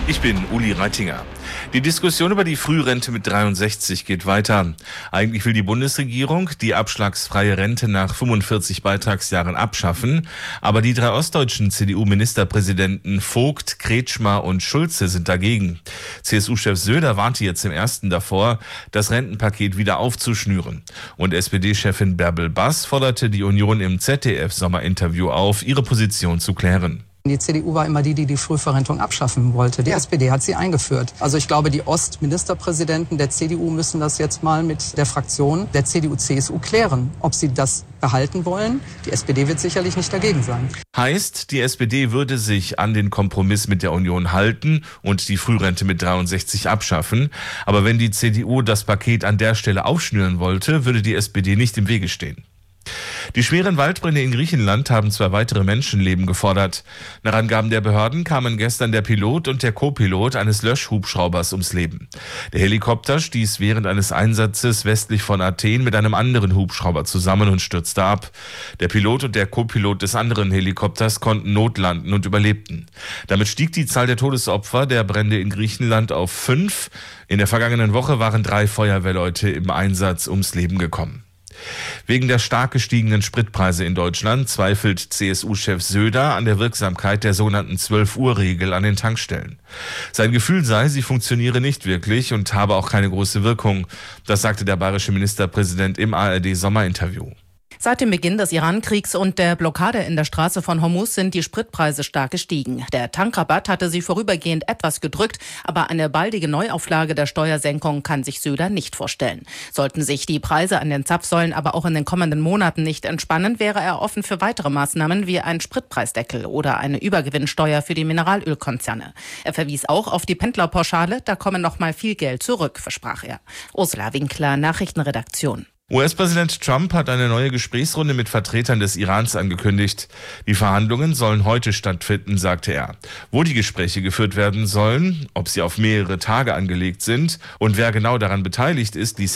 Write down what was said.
Ich bin Uli Reitinger. Die Diskussion über die Frührente mit 63 geht weiter. Eigentlich will die Bundesregierung die abschlagsfreie Rente nach 45 Beitragsjahren abschaffen. Aber die drei ostdeutschen CDU-Ministerpräsidenten Vogt, Kretschmer und Schulze sind dagegen. CSU-Chef Söder warnte jetzt im ersten davor, das Rentenpaket wieder aufzuschnüren. Und SPD-Chefin Bärbel Bass forderte die Union im ZDF-Sommerinterview auf, ihre Position zu klären. Die CDU war immer die Frühverrentung abschaffen wollte. Die SPD hat sie eingeführt. Also ich glaube, die Ostministerpräsidenten der CDU müssen das jetzt mal mit der Fraktion der CDU-CSU klären, ob sie das behalten wollen. Die SPD wird sicherlich nicht dagegen sein. Heißt, die SPD würde sich an den Kompromiss mit der Union halten und die Frührente mit 63 abschaffen. Aber wenn die CDU das Paket an der Stelle aufschnüren wollte, würde die SPD nicht im Wege stehen. Die schweren Waldbrände in Griechenland haben 2 weitere Menschenleben gefordert. Nach Angaben der Behörden kamen gestern der Pilot und der Co-Pilot eines Löschhubschraubers ums Leben. Der Helikopter stieß während eines Einsatzes westlich von Athen mit einem anderen Hubschrauber zusammen und stürzte ab. Der Pilot und der Co-Pilot des anderen Helikopters konnten notlanden und überlebten. Damit stieg die Zahl der Todesopfer der Brände in Griechenland auf 5. In der vergangenen Woche waren 3 Feuerwehrleute im Einsatz ums Leben gekommen. Wegen der stark gestiegenen Spritpreise in Deutschland zweifelt CSU-Chef Söder an der Wirksamkeit der sogenannten 12-Uhr-Regel an den Tankstellen. Sein Gefühl sei, sie funktioniere nicht wirklich und habe auch keine große Wirkung. Das sagte der bayerische Ministerpräsident im ARD-Sommerinterview. Seit dem Beginn des Iran-Kriegs und der Blockade in der Straße von Hormuz sind die Spritpreise stark gestiegen. Der Tankrabatt hatte sie vorübergehend etwas gedrückt, aber eine baldige Neuauflage der Steuersenkung kann sich Söder nicht vorstellen. Sollten sich die Preise an den Zapfsäulen aber auch in den kommenden Monaten nicht entspannen, wäre er offen für weitere Maßnahmen wie einen Spritpreisdeckel oder eine Übergewinnsteuer für die Mineralölkonzerne. Er verwies auch auf die Pendlerpauschale, da komme noch mal viel Geld zurück, versprach er. Ursula Winkler, Nachrichtenredaktion. US-Präsident Trump hat eine neue Gesprächsrunde mit Vertretern des Irans angekündigt. Die Verhandlungen sollen heute stattfinden, sagte er. Wo die Gespräche geführt werden sollen, ob sie auf mehrere Tage angelegt sind und wer genau daran beteiligt ist, ließ